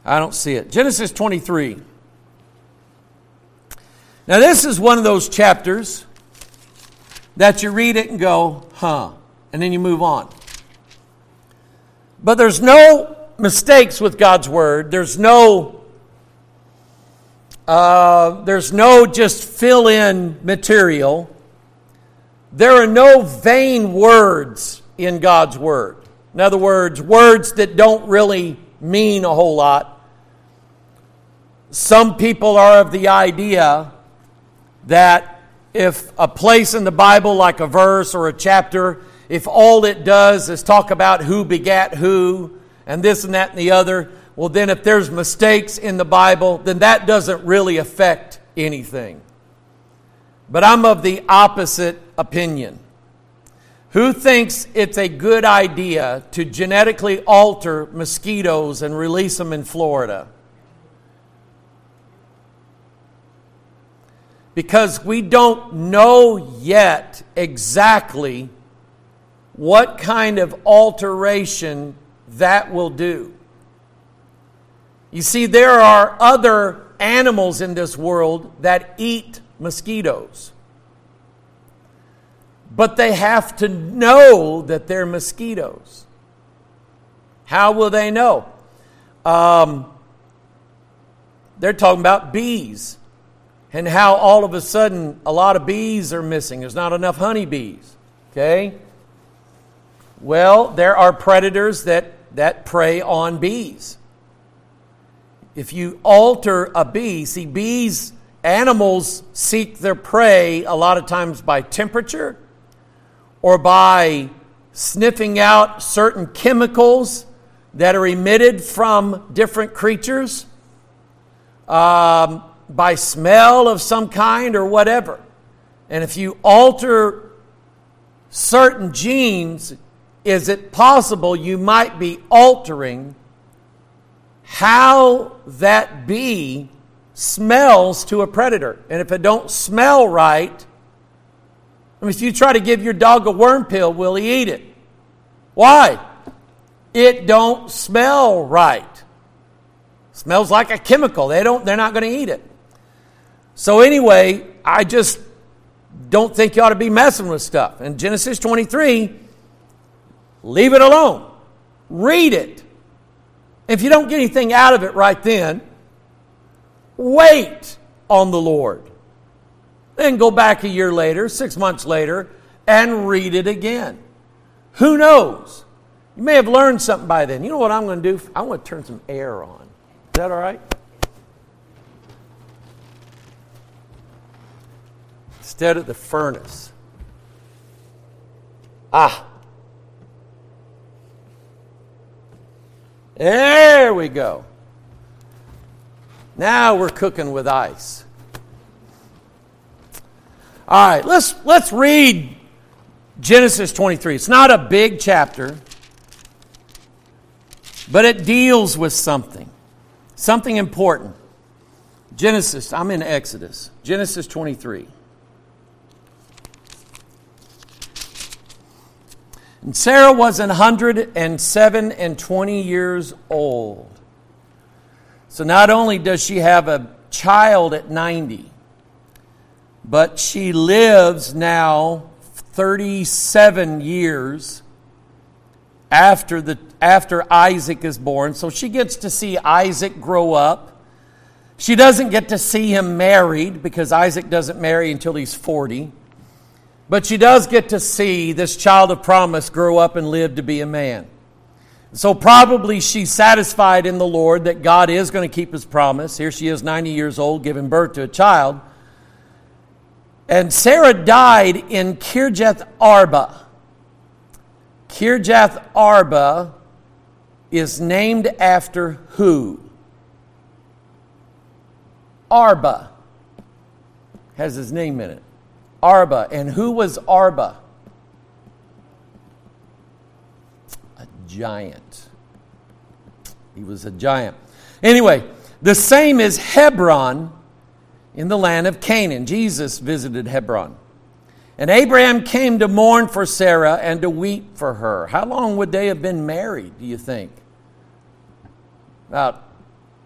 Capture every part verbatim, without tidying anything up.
I don't see it. Genesis twenty-three. Now this is one of those chapters that you read it and go, huh, and then you move on. But there's no mistakes with God's Word. There's no, uh, there's no just fill-in material. There are no vain words in God's Word. In other words, words that don't really mean a whole lot. Some people are of the idea that if a place in the Bible, like a verse or a chapter, if all it does is talk about who begat who, and this and that and the other, well then if there's mistakes in the Bible, then that doesn't really affect anything. But I'm of the opposite opinion. Who thinks it's a good idea to genetically alter mosquitoes and release them in Florida? Because we don't know yet exactly what kind of alteration that will do. You see, there are other animals in this world that eat mosquitoes. But they have to know that they're mosquitoes. How will they know? Um, they're talking about bees. And how all of a sudden a lot of bees are missing. There's not enough honeybees. Okay? Well, there are predators that, that prey on bees. If you alter a bee, see, bees, animals seek their prey a lot of times by temperature or by sniffing out certain chemicals that are emitted from different creatures. Um... by smell of some kind or whatever. And if you alter certain genes, is it possible you might be altering how that bee smells to a predator? And if it don't smell right, I mean, if you try to give your dog a worm pill, will he eat it? Why? It don't smell right. Smells like a chemical. They don't, they're not going to eat it. So anyway, I just don't think you ought to be messing with stuff. In Genesis twenty-three, leave it alone. Read it. If you don't get anything out of it right then, wait on the Lord. Then go back a year later, six months later, and read it again. Who knows? You may have learned something by then. You know what I'm going to do? I want to turn some air on. Is that all right? Instead of the furnace. Ah. There we go. Now we're cooking with ice. All right, let's let's read Genesis twenty-three. It's not a big chapter, but it deals with something. Something important. Genesis, I'm in Exodus. Genesis twenty-three. And Sarah was one hundred seven and twenty years old. So not only does she have a child at ninety, but she lives now thirty-seven years after the after Isaac is born. So she gets to see Isaac grow up. She doesn't get to see him married because Isaac doesn't marry until he's forty. But she does get to see this child of promise grow up and live to be a man. So probably she's satisfied in the Lord that God is going to keep His promise. Here she is, ninety years old, giving birth to a child. And Sarah died in Kirjath Arba. Kirjath Arba is named after who? Arba. Has his name in it. Arba. And who was Arba? A giant. He was a giant. Anyway, the same is Hebron in the land of Canaan. Jesus visited Hebron. And Abraham came to mourn for Sarah and to weep for her. How long would they have been married, do you think? About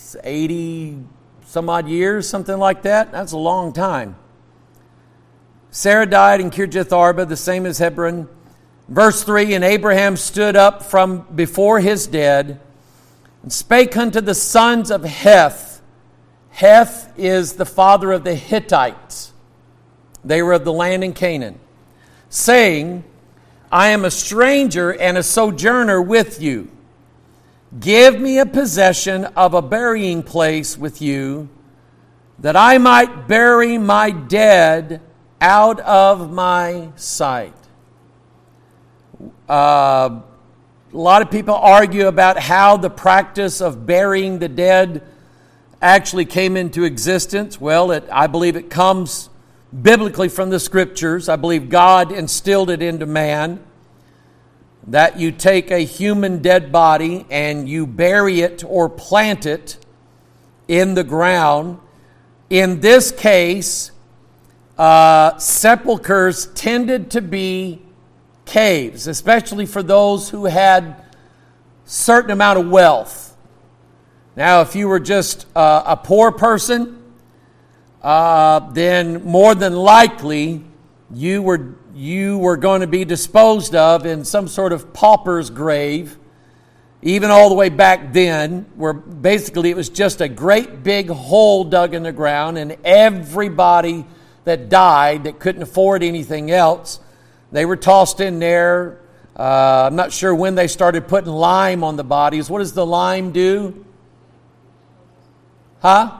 eighty some odd years, something like that. That's a long time. Sarah died in Kirjath Arba, the same as Hebron. Verse three, and Abraham stood up from before his dead and spake unto the sons of Heth. Heth is the father of the Hittites. They were of the land in Canaan, saying, I am a stranger and a sojourner with you. Give me a possession of a burying place with you, that I might bury my dead out of my sight. Uh, a lot of people argue about how the practice of burying the dead actually came into existence. Well, it, I believe it comes biblically from the Scriptures. I believe God instilled it into man, that you take a human dead body and you bury it or plant it in the ground. In this case, uh, sepulchres tended to be caves, especially for those who had certain amount of wealth. Now, if you were just uh, a poor person, uh, then more than likely you were you were going to be disposed of in some sort of pauper's grave, even all the way back then, where basically it was just a great big hole dug in the ground, and everybody that died that couldn't afford anything else, they were tossed in there. Uh, I'm not sure when they started putting lime on the bodies. What does the lime do? Huh?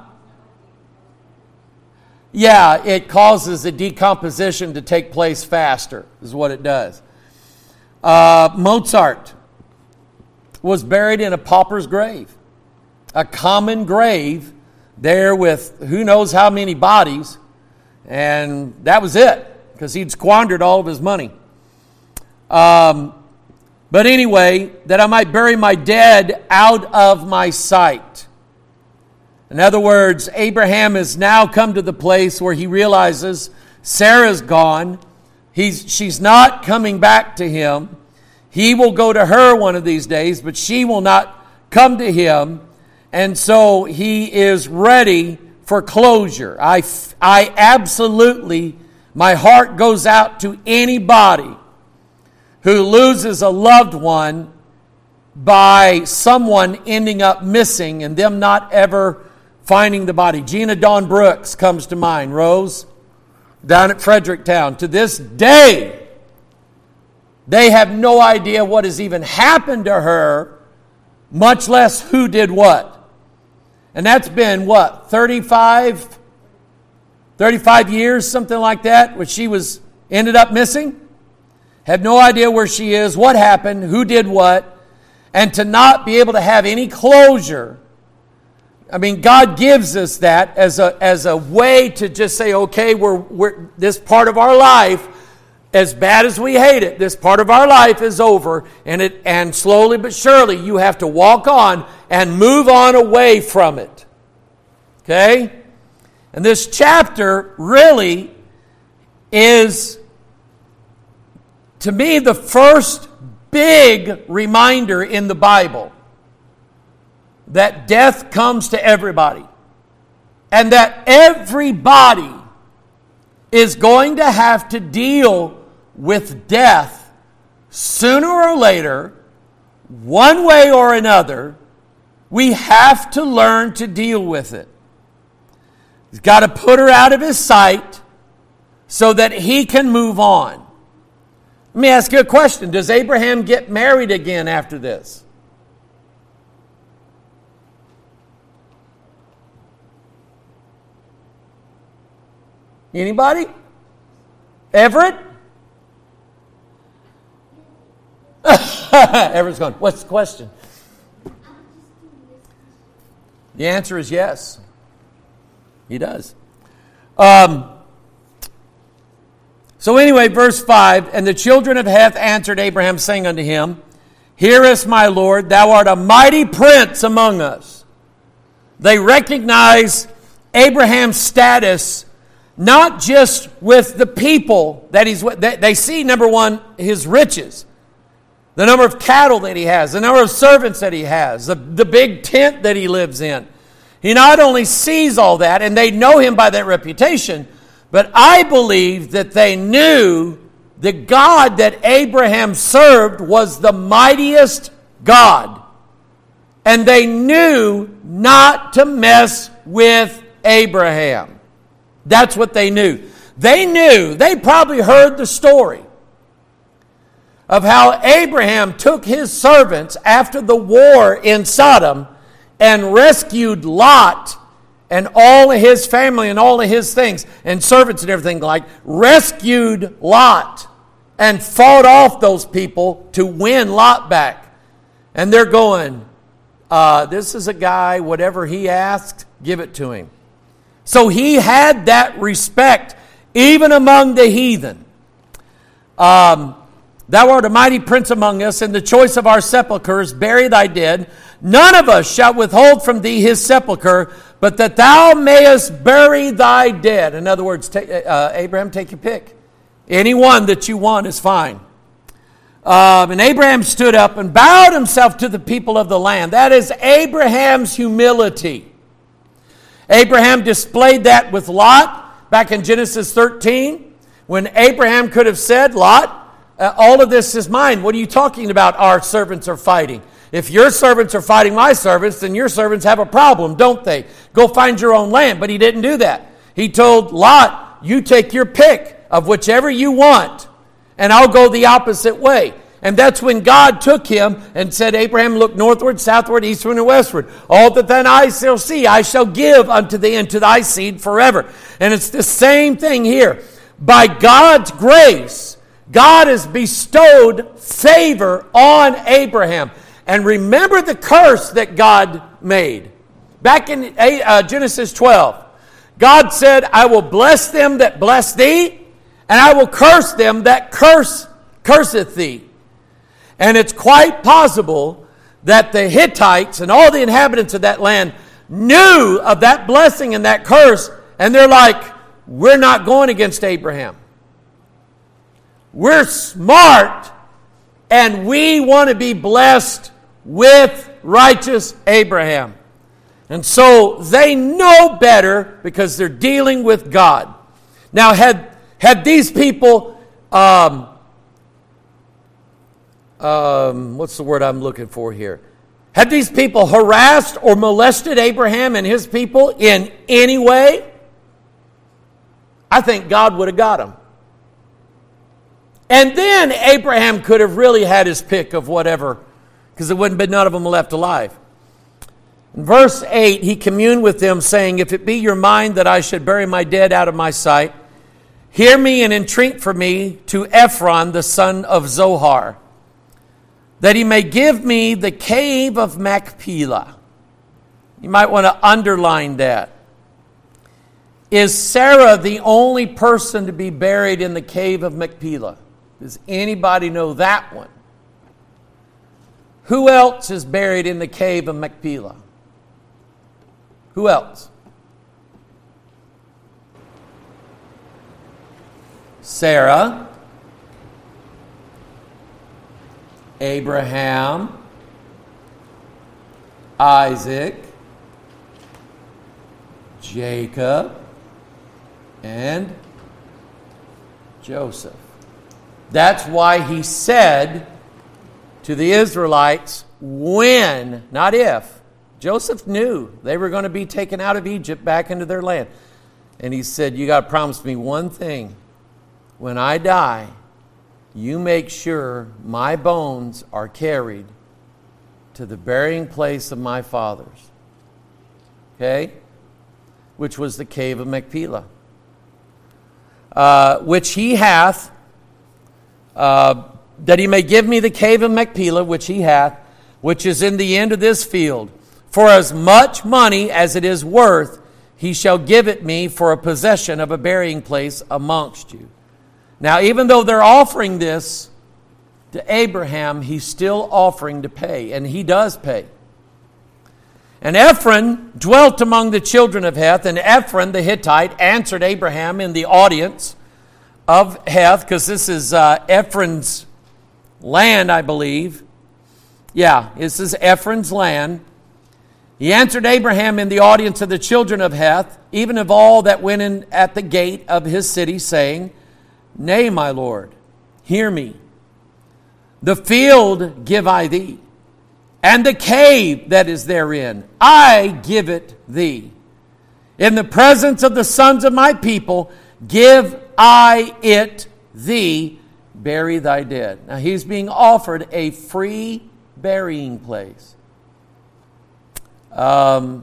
Yeah, it causes the decomposition to take place faster, is what it does. Uh, Mozart was buried in a pauper's grave, a common grave there with who knows how many bodies, and that was it, because he'd squandered all of his money. Um, but anyway, that I might bury my dead out of my sight. In other words, Abraham has now come to the place where he realizes Sarah's gone. He's, she's not coming back to him. He will go to her one of these days, but she will not come to him. And so he is ready for closure. I, I absolutely, my heart goes out to anybody who loses a loved one by someone ending up missing and them not ever finding the body. Gina Dawn Brooks comes to mind. Rose, down at Fredericktown. To this day, they have no idea what has even happened to her, much less who did what. And that's been, what, thirty-five, thirty-five years, something like that, where she was ended up missing? Have no idea where she is, what happened, who did what, and to not be able to have any closure. I mean, God gives us that as a as a way to just say, okay, we're, we're this part of our life, as bad as we hate it, this part of our life is over, and it and slowly but surely you have to walk on and move on away from it. Okay? And this chapter really is, to me, the first big reminder in the Bible that death comes to everybody, and that everybody is going to have to deal with death sooner or later, one way or another. We have to learn to deal with it. He's got to put her out of his sight so that he can move on. Let me ask you a question. Does Abraham get married again after this? Anybody? Everett? Everett's gone. What's the question? The answer is yes. He does. Um, so anyway, verse five, and the children of Heth answered Abraham, saying unto him, Hear us, my Lord, thou art a mighty prince among us. They recognize Abraham's status not just with the people that he's with. They see, number one, his riches, the number of cattle that he has, the number of servants that he has, the, the big tent that he lives in. He not only sees all that, and they know him by that reputation, but I believe that they knew the God that Abraham served was the mightiest God. And they knew not to mess with Abraham. That's what they knew. They knew, they probably heard the story of how Abraham took his servants after the war in Sodom and rescued Lot and all of his family and all of his things and servants and everything, like rescued Lot and fought off those people to win Lot back. And they're going, uh, this is a guy, whatever he asked, give it to him. So he had that respect even among the heathen. Um, Thou art a mighty prince among us, in the choice of our sepulchres bury thy dead. None of us shall withhold from thee his sepulchre, but that thou mayest bury thy dead. In other words, take, uh, Abraham, take your pick. Any one that you want is fine. Um, and Abraham stood up and bowed himself to the people of the land. That is Abraham's humility. Abraham displayed that with Lot back in Genesis thirteen, when Abraham could have said, Lot, Uh, all of this is mine. What are you talking about? Our servants are fighting. If your servants are fighting my servants, then your servants have a problem, don't they? Go find your own land. But he didn't do that. He told Lot, you take your pick of whichever you want, and I'll go the opposite way. And that's when God took him and said, Abraham, look northward, southward, eastward, and westward. All that thine eyes shall see, I shall give unto thee and to thy seed forever. And it's the same thing here. By God's grace, God has bestowed favor on Abraham. And remember the curse that God made. Back in uh, Genesis twelve, God said, I will bless them that bless thee, and I will curse them that curse curseth thee. And it's quite possible that the Hittites and all the inhabitants of that land knew of that blessing and that curse, and they're like, we're not going against Abraham. We're smart, and we want to be blessed with righteous Abraham. And so they know better because they're dealing with God. Now, had, had these people, um, um, what's the word I'm looking for here? Had these people harassed or molested Abraham and his people in any way, I think God would have got them. And then Abraham could have really had his pick of whatever, because there wouldn't have been none of them left alive. In verse eight, he communed with them, saying, if it be your mind that I should bury my dead out of my sight, hear me and entreat for me to Ephron, the son of Zohar, that he may give me the cave of Machpelah. You might want to underline that. Is Sarah the only person to be buried in the cave of Machpelah? Does anybody know that one? Who else is buried in the cave of Machpelah? Who else? Sarah, Abraham, Isaac, Jacob, and Joseph. That's why he said to the Israelites, when, not if. Joseph knew they were going to be taken out of Egypt back into their land. And he said, you got to promise me one thing. When I die, you make sure my bones are carried to the burying place of my fathers. Okay? Which was the cave of Machpelah. Uh, which he hath, uh, that he may give me the cave of Machpelah, which he hath, which is in the end of this field. For as much money as it is worth, he shall give it me for a possession of a burying place amongst you. Now, even though they're offering this to Abraham, he's still offering to pay, and he does pay. And Ephron dwelt among the children of Heth, and Ephron the Hittite answered Abraham in the audience of Heth, because this is uh, Ephron's land, I believe. Yeah, this is Ephron's land. He answered Abraham in the audience of the children of Heth, even of all that went in at the gate of his city, saying, Nay, my Lord, hear me. The field give I thee, and the cave that is therein, I give it thee. In the presence of the sons of my people, give I it thee. Bury thy dead. Now he's being offered a free burying place. Um,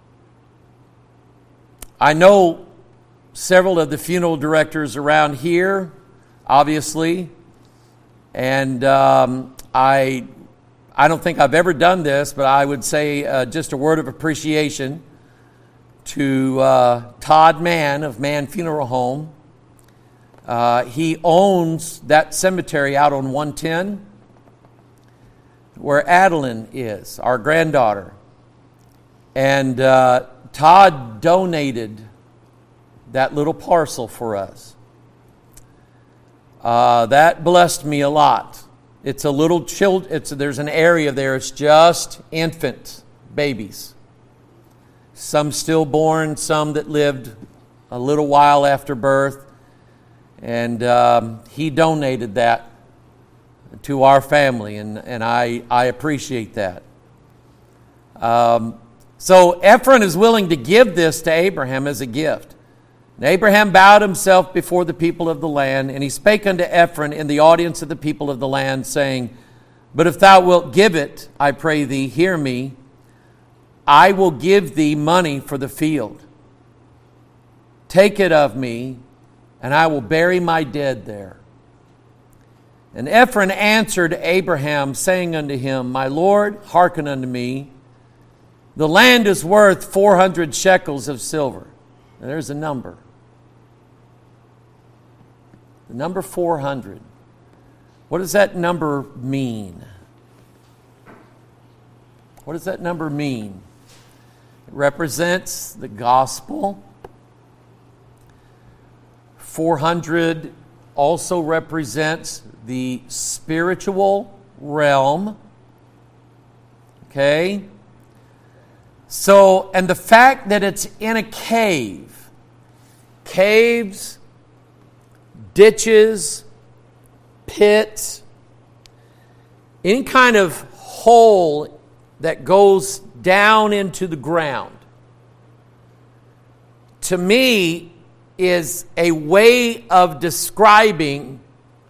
I know several of the funeral directors around here, obviously, and um, I I don't think I've ever done this, but I would say uh, just a word of appreciation to uh, Todd Mann of Mann Funeral Home. Uh, he owns that cemetery out on one ten where Adeline is, our granddaughter. And uh, Todd donated that little parcel for us. Uh, that blessed me a lot. It's a little child. It's there's an area there. It's just infant babies. Some stillborn, some that lived a little while after birth, and um, he donated that to our family, and and I I appreciate that. Um, so Ephron is willing to give this to Abraham as a gift. And Abraham bowed himself before the people of the land, and he spake unto Ephron in the audience of the people of the land, saying, But if thou wilt give it, I pray thee, hear me, I will give thee money for the field. Take it of me, and I will bury my dead there. And Ephron answered Abraham, saying unto him, My Lord, hearken unto me. The land is worth four hundred shekels of silver. Now, there's a number. The number four hundred. What does that number mean? What does that number mean? It represents the gospel. four hundred also represents the spiritual realm. Okay? So, and the fact that it's in a cave, caves, ditches, pits, any kind of hole that goes down into the ground, to me, is a way of describing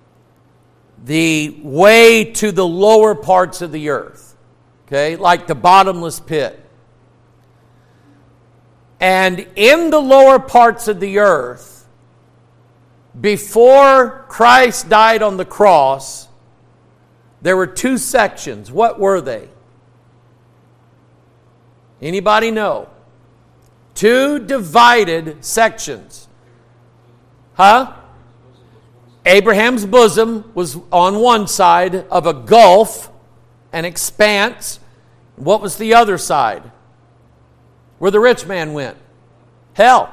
the way to the lower parts of the earth. Okay, like the bottomless pit. And in the lower parts of the earth, before Christ died on the cross, there were two sections. What were they? Anybody know? Two divided sections. Huh? Abraham's bosom was on one side of a gulf, an expanse. What was the other side? Where the rich man went. Hell.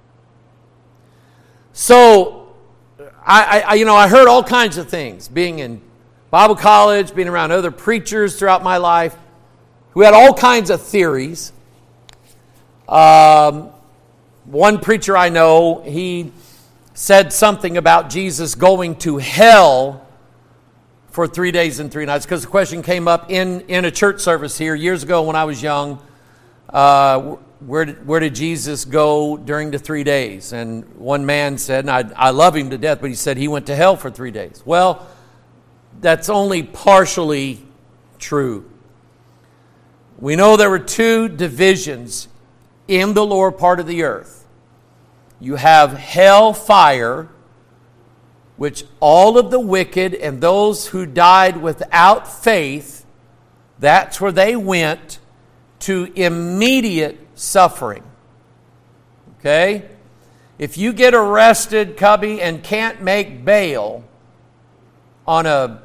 So, I, I, you know, I heard all kinds of things. Being in Bible college, being around other preachers throughout my life, who had all kinds of theories. Um, one preacher I know, he said something about Jesus going to hell for three days and three nights. Because the question came up in, in a church service here years ago when I was young. Uh, where did, where did Jesus go during the three days? And one man said, and I, I love him to death, but he said he went to hell for three days. Well, that's only partially true. We know there were two divisions in the lower part of the earth. You have hell fire, which all of the wicked and those who died without faith, that's where they went to immediate suffering. Okay? If you get arrested, Cubby, and can't make bail on a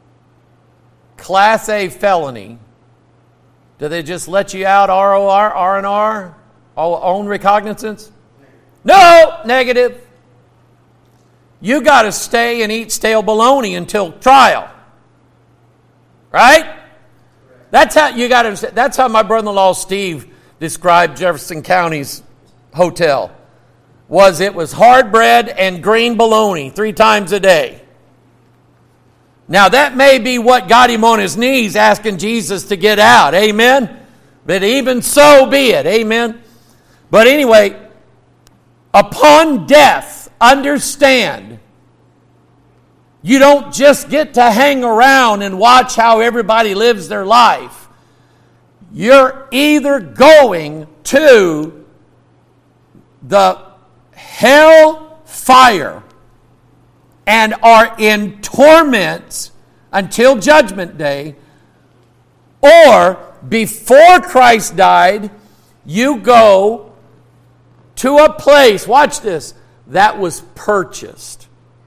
Class A felony, do they just let you out R O R, R and R, own recognizance? No, negative. You got to stay and eat stale bologna until trial. Right? That's how you got to. That's how my brother-in-law Steve described Jefferson County's hotel. Was it was hard bread and green bologna three times a day. Now that may be what got him on his knees asking Jesus to get out. Amen. But even so be it. Amen. But anyway, upon death, understand, you don't just get to hang around and watch how everybody lives their life. You're either going to the hell fire and are in torment until Judgment Day, or before Christ died, you go to a place, watch this, that was purchased.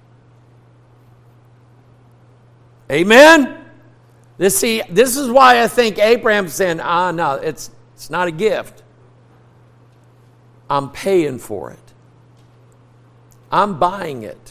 Amen? This, see, this is why I think Abraham's saying, ah, no, it's, it's not a gift. I'm paying for it. I'm buying it.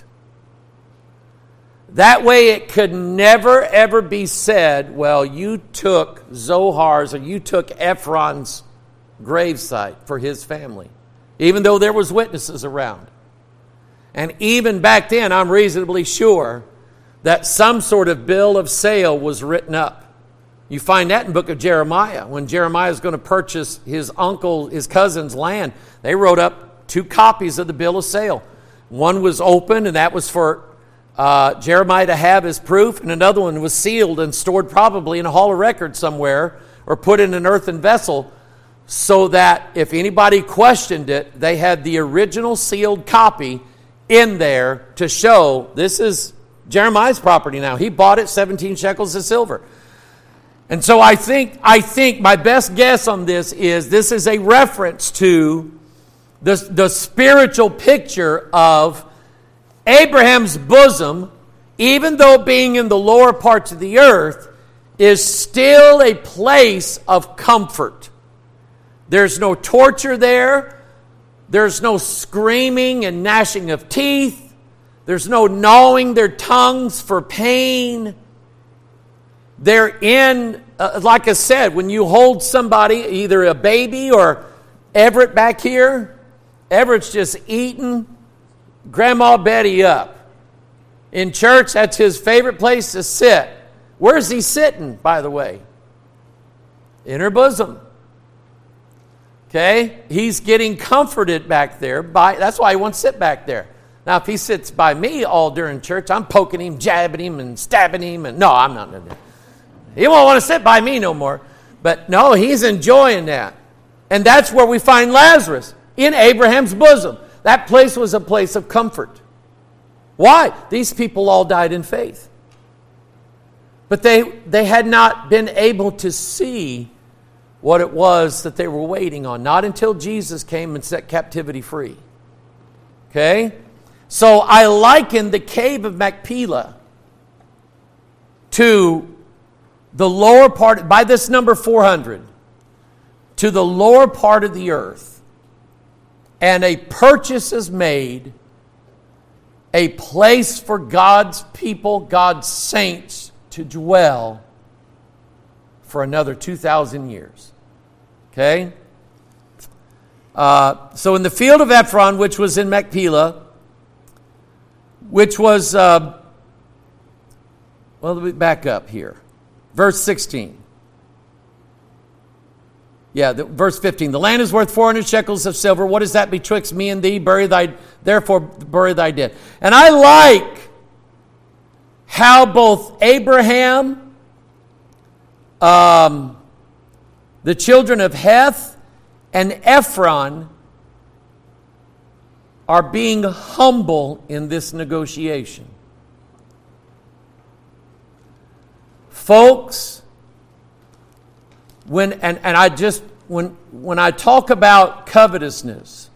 That way it could never, ever be said, well, you took Zohar's or you took Ephron's gravesite for his family, even though there was witnesses around. And even back then, I'm reasonably sure that some sort of bill of sale was written up. You find that in the book of Jeremiah. When Jeremiah is going to purchase his uncle, his cousin's land, they wrote up two copies of the bill of sale. One was open, and that was for uh, Jeremiah to have as proof, and another one was sealed and stored probably in a hall of records somewhere or put in an earthen vessel, so that if anybody questioned it, they had the original sealed copy in there to show this is Jeremiah's property now. He bought it seventeen shekels of silver. And so I think I think my best guess on this is this is a reference to the, the spiritual picture of Abraham's bosom, even though being in the lower parts of the earth, is still a place of comfort. There's no torture there. There's no screaming and gnashing of teeth. There's no gnawing their tongues for pain. They're in, uh, like I said, when you hold somebody, either a baby or Everett back here, Everett's just eating Grandma Betty up. In church, that's his favorite place to sit. Where's he sitting, by the way? In her bosom. Okay? He's getting comforted back there. By, that's why he wants to sit back there. Now, if he sits by me all during church, I'm poking him, jabbing him, and stabbing him. And no, I'm not doing that. He won't want to sit by me no more. But no, he's enjoying that. And that's where we find Lazarus, in Abraham's bosom. That place was a place of comfort. Why? These people all died in faith. But they, they had not been able to see what it was that they were waiting on. Not until Jesus came and set captivity free. Okay? So I liken the cave of Machpelah to the lower part, by this number four hundred, to the lower part of the earth. And a purchase is made, a place for God's people, God's saints to dwell for another two thousand years. Okay? Uh, so in the field of Ephron, which was in Machpelah, which was, uh, well, let me back up here. Verse sixteen. Yeah, the, verse fifteen. The land is worth four hundred shekels of silver. What is that betwixt me and thee? Bury thy, therefore bury thy dead. And I like how both Abraham, um, the children of Heth, and Ephron are being humble in this negotiation. Folks, when and, and I just when when I talk about covetousness,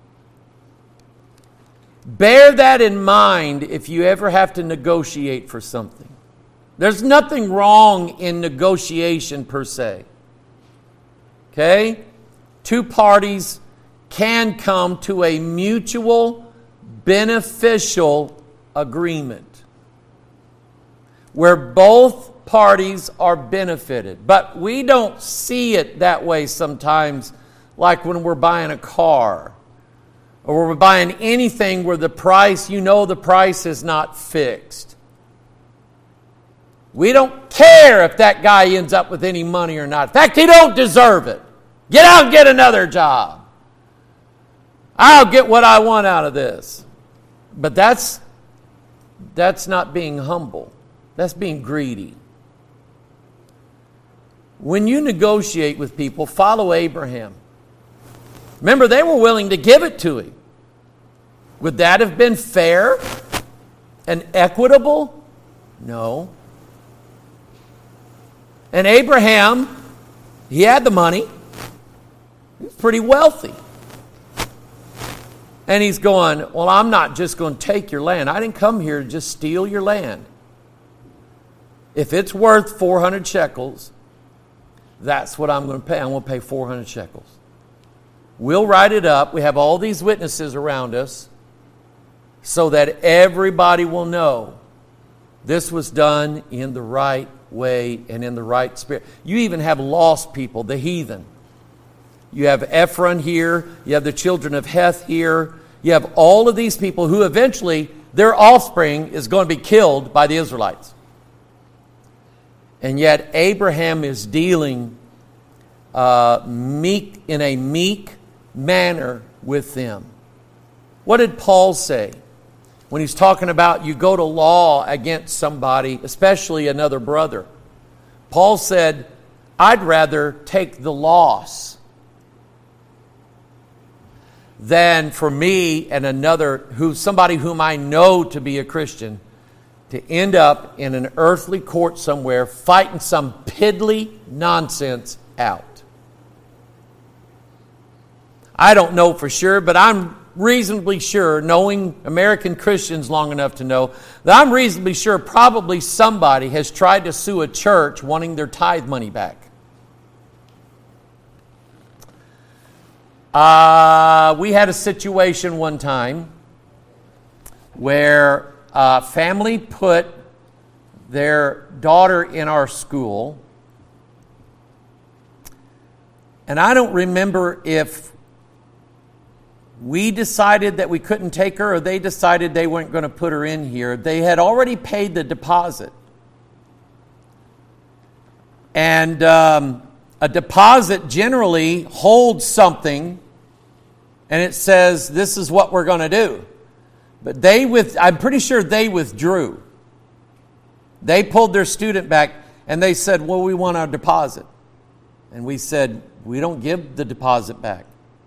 bear that in mind if you ever have to negotiate for something. There's nothing wrong in negotiation per se. Okay? Two parties can come to a mutual beneficial agreement where both parties are benefited. But we don't see it that way sometimes, like when we're buying a car or we're buying anything where the price, you know the price is not fixed. We don't care if that guy ends up with any money or not. In fact, he don't deserve it. Get out and get another job. I'll get what I want out of this. But that's that's not being humble. That's being greedy. When you negotiate with people, follow Abraham. Remember, they were willing to give it to him. Would that have been fair and equitable? No. And Abraham, he had the money. He was pretty wealthy. And he's going, well, I'm not just going to take your land. I didn't come here to just steal your land. If it's worth four hundred shekels, that's what I'm going to pay. I'm going to pay four hundred shekels. We'll write it up. We have all these witnesses around us so that everybody will know this was done in the right way and in the right spirit. You even have lost people, the heathen. You have Ephron here. You have the children of Heth here. You have all of these people who eventually, their offspring is going to be killed by the Israelites. And yet Abraham is dealing uh, meek in a meek manner with them. What did Paul say when he's talking about you go to law against somebody, especially another brother? Paul said, I'd rather take the loss than for me and another, who somebody whom I know to be a Christian, to end up in an earthly court somewhere fighting some piddly nonsense out. I don't know for sure, but I'm reasonably sure, knowing American Christians long enough to know, that I'm reasonably sure probably somebody has tried to sue a church wanting their tithe money back. Uh, we had a situation one time where a family put their daughter in our school. And I don't remember if we decided that we couldn't take her or they decided they weren't going to put her in here. They had already paid the deposit. And um, a deposit generally holds something and it says, this is what we're going to do. But they, with, I'm pretty sure they withdrew. They pulled their student back and they said, well, we want our deposit. And we said, we don't give the deposit back.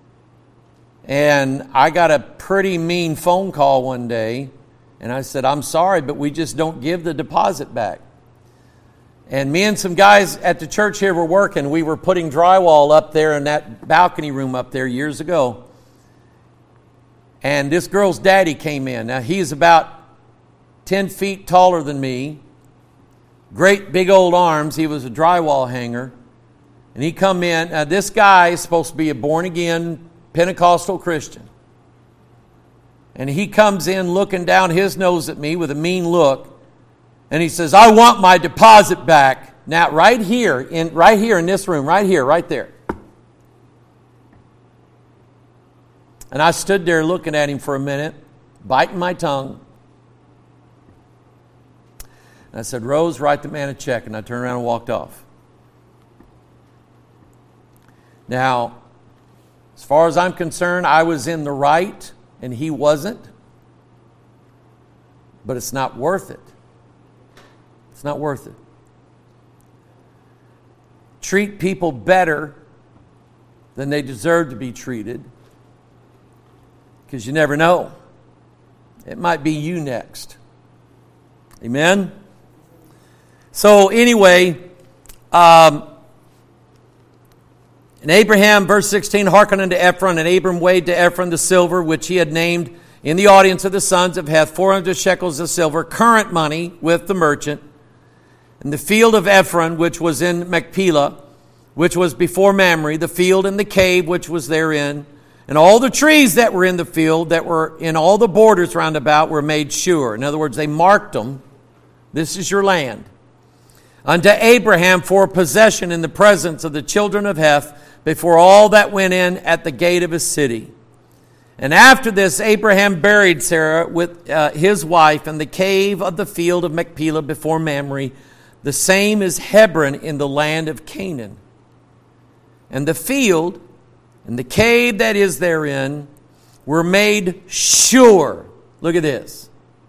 And I got a pretty mean phone call one day. And I said, I'm sorry, but we just don't give the deposit back. And me and some guys at the church here were working. We were putting drywall up there in that balcony room up there years ago. And this girl's daddy came in. Now, he's about ten feet taller than me. Great big old arms. He was a drywall hanger. And he come in. Now, this guy is supposed to be a born-again Pentecostal Christian. And he comes in looking down his nose at me with a mean look. And he says, I want my deposit back. Now, right here, in right here in this room, right here, right there. And I stood there looking at him for a minute, biting my tongue. And I said, Rose, write the man a check. And I turned around and walked off. Now, as far as I'm concerned, I was in the right and he wasn't. But it's not worth it. It's not worth it. Treat people better than they deserve to be treated. Because you never know. It might be you next. Amen? So anyway, um, and Abraham, verse sixteen, hearkened unto Ephron, and Abram weighed to Ephron the silver, which he had named in the audience of the sons of Heth, four hundred shekels of silver, current money with the merchant. And the field of Ephron, which was in Machpelah, which was before Mamre, the field and the cave which was therein, and all the trees that were in the field, that were in all the borders round about, were made sure. In other words, they marked them. This is your land. unto Abraham for possession in the presence of the children of Heth, before all that went in at the gate of his city. And after this, Abraham buried Sarah with uh, his wife in the cave of the field of Machpelah before Mamre. The same is Hebron in the land of Canaan. And the field and the cave that is therein were made sure. Look at this.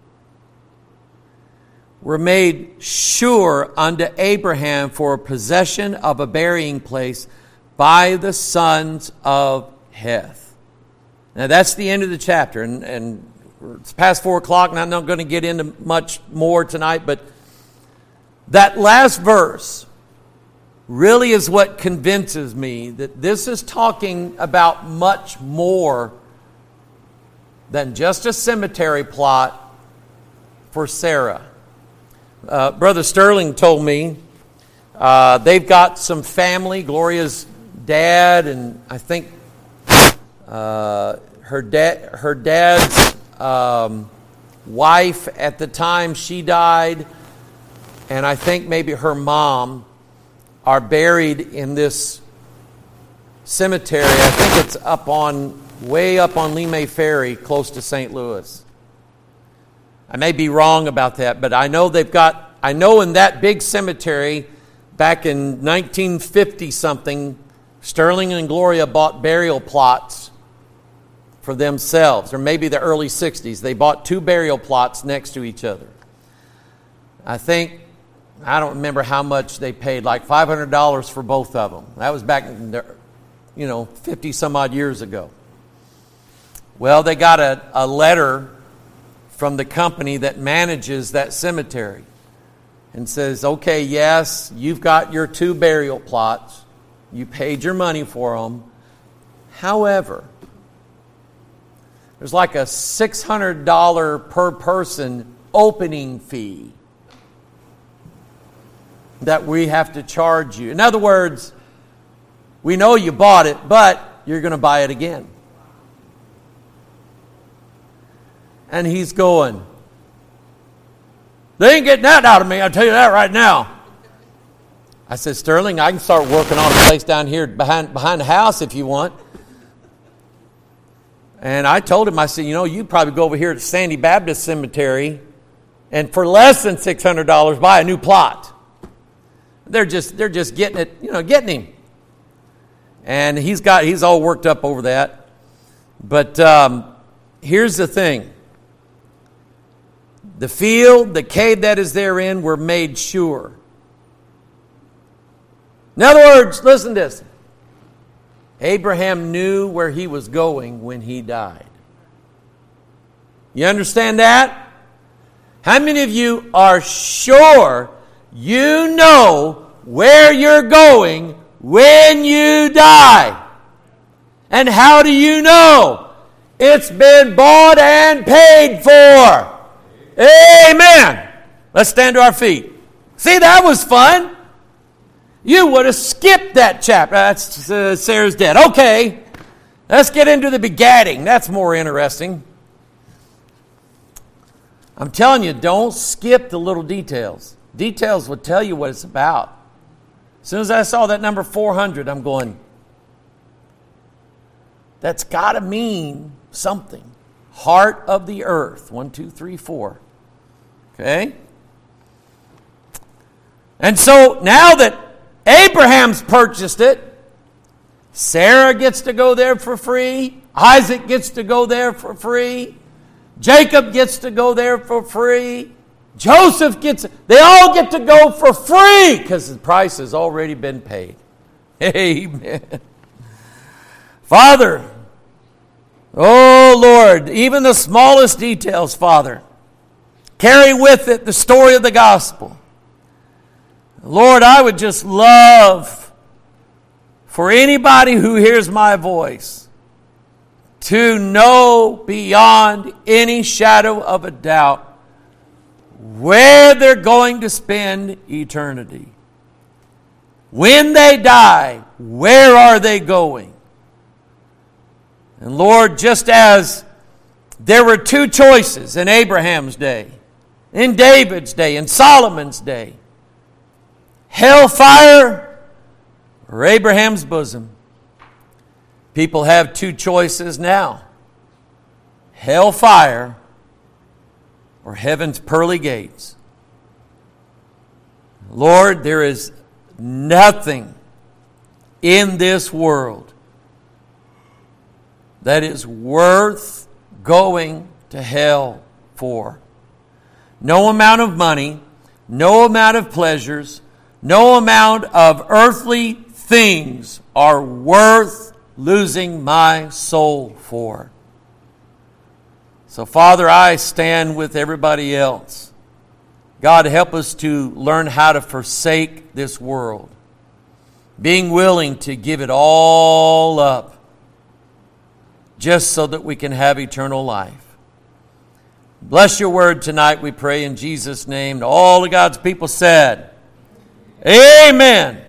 Were made sure unto Abraham for possession of a burying place by the sons of Heth. Now that's the end of the chapter, and, and it's past four o'clock, and I'm not going to get into much more tonight, but that last verse really is what convinces me that this is talking about much more than just a cemetery plot for Sarah. Uh, Brother Sterling told me uh, they've got some family, Gloria's dad, and I think uh, her dad, her dad's um, wife at the time she died, and I think maybe her mom are buried in this cemetery. I think it's up on, way up on Lemay Ferry, close to Saint Louis. I may be wrong about that, but I know they've got, I know in that big cemetery back in nineteen fifty something, Sterling and Gloria bought burial plots for themselves, or maybe the early sixties. They bought two burial plots next to each other. I think, I don't remember how much they paid, like five hundred dollars for both of them. That was back in the, you know, fifty some odd years ago. Well, they got a, a letter from the company that manages that cemetery and says, okay, yes, you've got your two burial plots. You paid your money for them. However, there's like a six hundred dollars per person opening fee that we have to charge you. In other words, we know you bought it, but you're going to buy it again. And he's going, they ain't getting that out of me, I'll tell you that right now. I said, Sterling, I can start working on a place down here behind, behind the house if you want. And I told him, I said, you know, you probably go over here to Sandy Baptist Cemetery and for less than six hundred dollars buy a new plot. They're just they're just getting it, you know, getting him. And he's got he's all worked up over that. But um, here's the thing. The field, the cave that is therein were made sure. In other words, listen to this. Abraham knew where he was going when he died. You understand that? How many of you are sure you know where you're going when you die? And how do you know? It's been bought and paid for. Amen. Let's stand to our feet. See, that was fun. You would have skipped that chapter. That's uh, Sarah's dead. Okay, let's get into the begatting. That's more interesting. I'm telling you, don't skip the little details. Details will tell you what it's about. As soon as I saw that number four hundred, I'm going, that's got to mean something. Heart of the earth. One, two, three, four. Okay? And so now that Abraham's purchased it, Sarah gets to go there for free. Isaac gets to go there for free. Jacob gets to go there for free. Joseph gets, they all get to go for free because the price has already been paid. Amen. Father, oh Lord, even the smallest details, Father, carry with it the story of the gospel. Lord, I would just love for anybody who hears my voice to know beyond any shadow of a doubt where they're going to spend eternity. When they die, where are they going? And Lord, just as there were two choices in Abraham's day, in David's day, in Solomon's day, hellfire or Abraham's bosom. People have two choices now. Hellfire or heaven's pearly gates. Lord, there is nothing in this world that is worth going to hell for. No amount of money, no amount of pleasures, no amount of earthly things are worth losing my soul for. So, Father, I stand with everybody else. God, help us to learn how to forsake this world, being willing to give it all up just so that we can have eternal life. Bless your word tonight, we pray in Jesus' name. All of God's people said, Amen.